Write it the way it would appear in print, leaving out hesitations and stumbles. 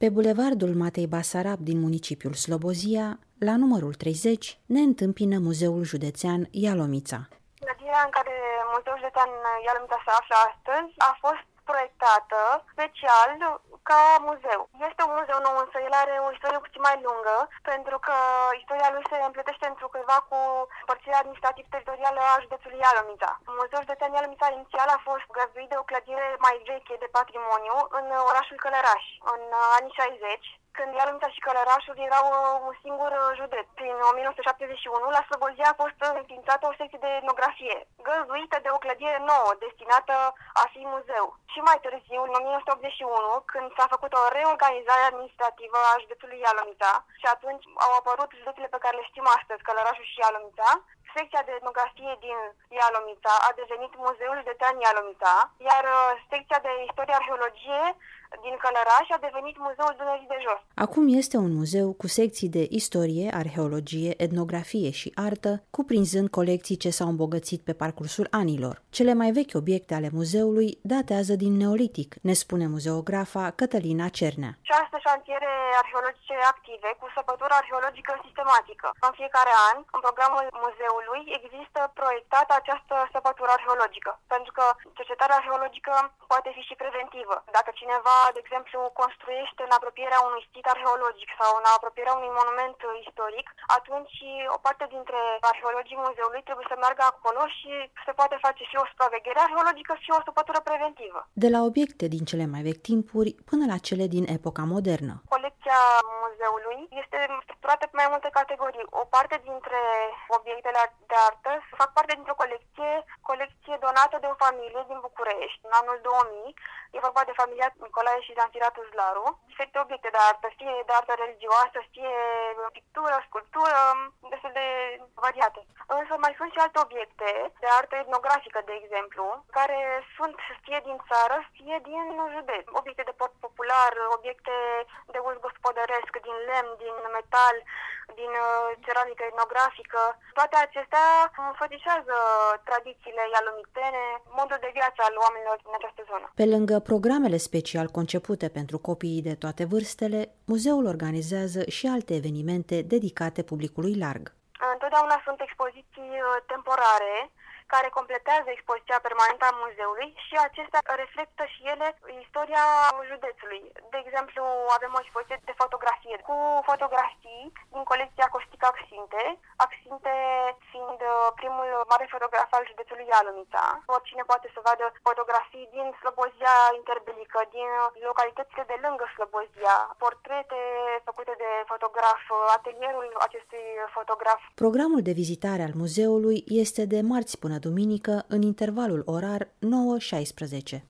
Pe bulevardul Matei Basarab din municipiul Slobozia, la numărul 30, ne întâmpină Muzeul Județean Ialomița. Clădirea în care Muzeul Județean Ialomița se află astăzi a fost proiectată special ca muzeu. Este un muzeu nou, însă el are o istorie puțin mai lungă, pentru că istoria lui se împletește întrucâtva cu împărțirea administrativ-teritorială a județului Ialomița. Muzeul Județean Ialomița inițial a fost găzduit de o clădire mai veche de patrimoniu în orașul Călăraș, în anii 60. Când Ialomița și Călărașul erau un singur județ. Prin 1971, la Slobozia a fost înființată o secție de etnografie, găzduită de o clădire nouă, destinată a fi muzeu. Și mai târziu, în 1981, când s-a făcut o reorganizare administrativă a județului Ialomița, și atunci au apărut județele pe care le știm astăzi, Călărașul și Ialomița, secția de etnografie din Ialomița a devenit Muzeul Județean Ialomița, iar secția de istorie arheologie din Călăraș a devenit Muzeul Dunării de Jos. Acum este un muzeu cu secții de istorie, arheologie, etnografie și artă, cuprinzând colecții ce s-au îmbogățit pe parcursul anilor. Cele mai vechi obiecte ale muzeului datează din Neolitic, ne spune muzeografa Cătălina Cernea. 6 șantiere arheologice active cu săpătură arheologică sistematică. În fiecare an, în programul muzeului, există proiectată această săpătură arheologică, pentru că cercetarea arheologică poate fi și preventivă. Dacă cineva, de exemplu, construiește în apropierea unui sit arheologic sau în apropierea unui monument istoric, atunci o parte dintre arheologii muzeului trebuie să meargă acolo și se poate face și o supraveghere arheologică și o săpătură preventivă. De la obiecte din cele mai vechi timpuri până la cele din epoca modernă. Colecția muzeului este structurată pe mai multe categorii. O parte dintre obiectele de artă fac parte dintr-o colecție donată de o familie din București în anul 2000. E vorba de familia Nicolae și Zanfiratu Zlaru. Diferite obiecte de artă, fie de artă religioasă, fie pictură, sculptură, destul de variate. Însă mai sunt și alte obiecte de artă etnografică, de exemplu, care sunt fie din țară, fie din județ. Obiecte de port popular, obiecte de uz gospodăresc, din lemn, din metal, din ceramică etnografică. Toate acestea înfățișează tradițiile ialomitene, modul de viață al oamenilor din această zonă. Pe lângă programele special concepute pentru copiii de toate vârstele, muzeul organizează și alte evenimente dedicate publicului larg. Întotdeauna sunt expoziții temporare care completează expoziția permanentă a muzeului și acestea reflectă și ele istoria județului. De exemplu, avem o expoziție de fotografie cu fotografii din colecția Costică Axinte fiind primul mare fotograf al județului Ialomița. Oricine poate să vadă fotografii din Slobozia interbelică, din localitățile de lângă Slobozia, portrete făcute de fotograf, atelierul acestui fotograf. Programul de vizitare al muzeului este de marți până duminică în intervalul orar 9-16.